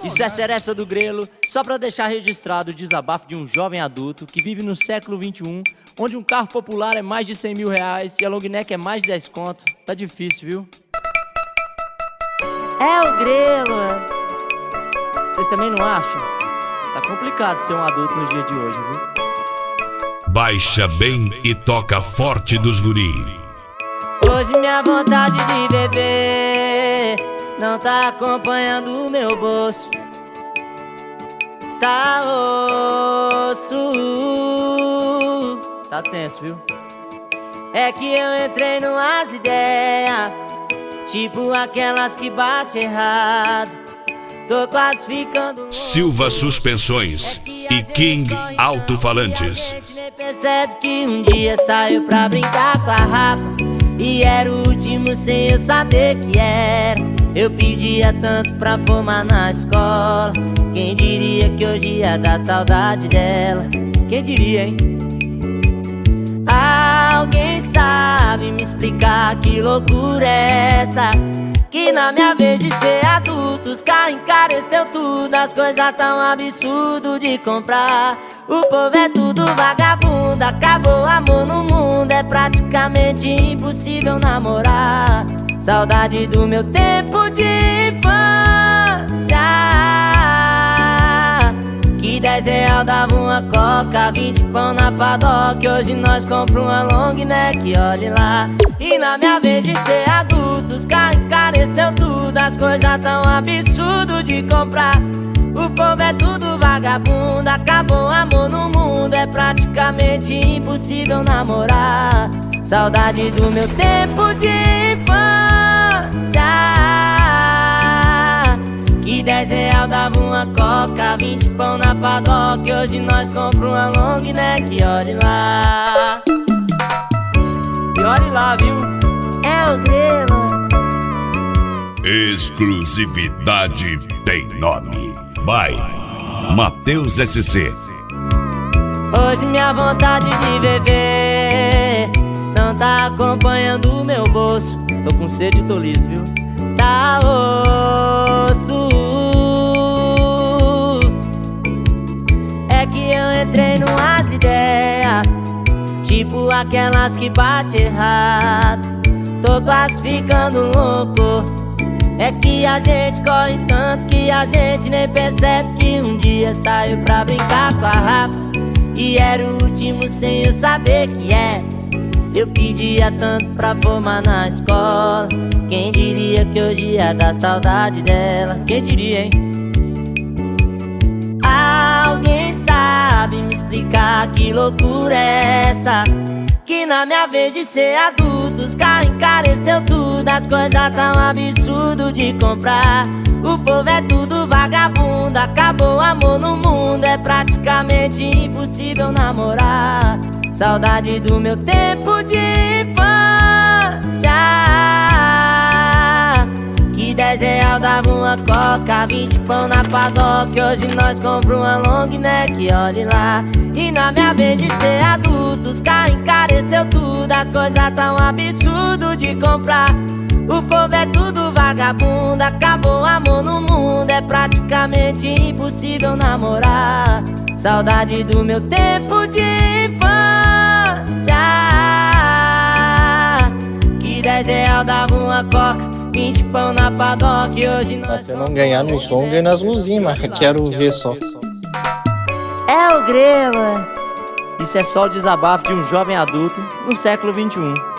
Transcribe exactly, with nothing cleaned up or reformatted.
Isso é Seresta do Grelo, só pra deixar registrado o desabafo de um jovem adulto que vive no século vinte e um, onde um carro popular é mais de cem mil reais e a long neck é mais de dez conto. Tá difícil, viu? É o Grelo. Vocês também não acham? Tá complicado ser um adulto nos dias de hoje, viu? Baixa bem e toca forte dos guri. Hoje minha vontade de beber não tá acompanhando o meu bolso. Tá osso. Tá tenso, viu? É que eu entrei numas ideias, tipo aquelas que bate errado. Tô quase ficando. Silva Suspensões e King Alto-Falantes. Nem percebe que um dia saiu pra brincar com a Rafa e era o último sem eu saber que era. Eu pedia tanto pra formar na escola. Quem diria que hoje ia dar saudade dela? Quem diria, hein? Alguém sabe me explicar que loucura é essa? Que na minha vez de ser adulto, os carros encareceu tudo, as coisas tão absurdo de comprar. O povo é tudo vagabundo, acabou o amor no mundo, é praticamente impossível namorar. Saudade do meu tempo de infância, que dez real dava uma coca, vinte pão na padoca. Hoje nós compramos uma long neck, olhe lá. E na minha vez de ser adulto, os carros encareceu tudo, as coisas tão absurdo de comprar. O povo é tudo vagabundo, acabou o amor no mundo, é praticamente impossível namorar. Saudade do meu tempo de infância, que dez real dava uma coca, vinte pão na padoca. Hoje nós compramos uma long neck, olhe lá. E olhe lá, viu? É o Grelo. Exclusividade tem nome. Vai, Matheus S C. Hoje minha vontade de beber não tá acompanhando o meu bolso. Tô com sede e tô liso, viu? Tá osso. É que eu entrei numas ideias, tipo aquelas que bate errado. Tô quase ficando louco. É que a gente corre tanto que a gente nem percebe que um dia saiu pra brincar com a Rafa e era o último sem eu saber que é. Eu pedia tanto pra formar na escola. Quem diria que hoje ia dar saudade dela? Quem diria, hein? Alguém sabe me explicar que loucura é essa? Que na minha vez de ser adulto, os carros encareceu tudo, as coisas tão absurdo de comprar. O povo é tudo vagabundo, acabou o amor no mundo, é praticamente impossível namorar. Saudade do meu tempo de infância, que dez real dava uma coca, vinte pão na padoca. Hoje nós compramos uma long neck, olhe lá. E na minha vez de ser adulto, os carros encareceu tudo, as coisas tão absurdo de comprar. O povo é tudo vagabundo, acabou o amor no mundo, é praticamente impossível namorar. Saudade do meu tempo de infância, que dez real dava uma coca, vinte pão na padoca. E hoje nós... Se eu não ganhar no som, ganho nas luzinhas, mas quero ver só. É o Grelo. Isso é só o desabafo de um jovem adulto no século vinte e um.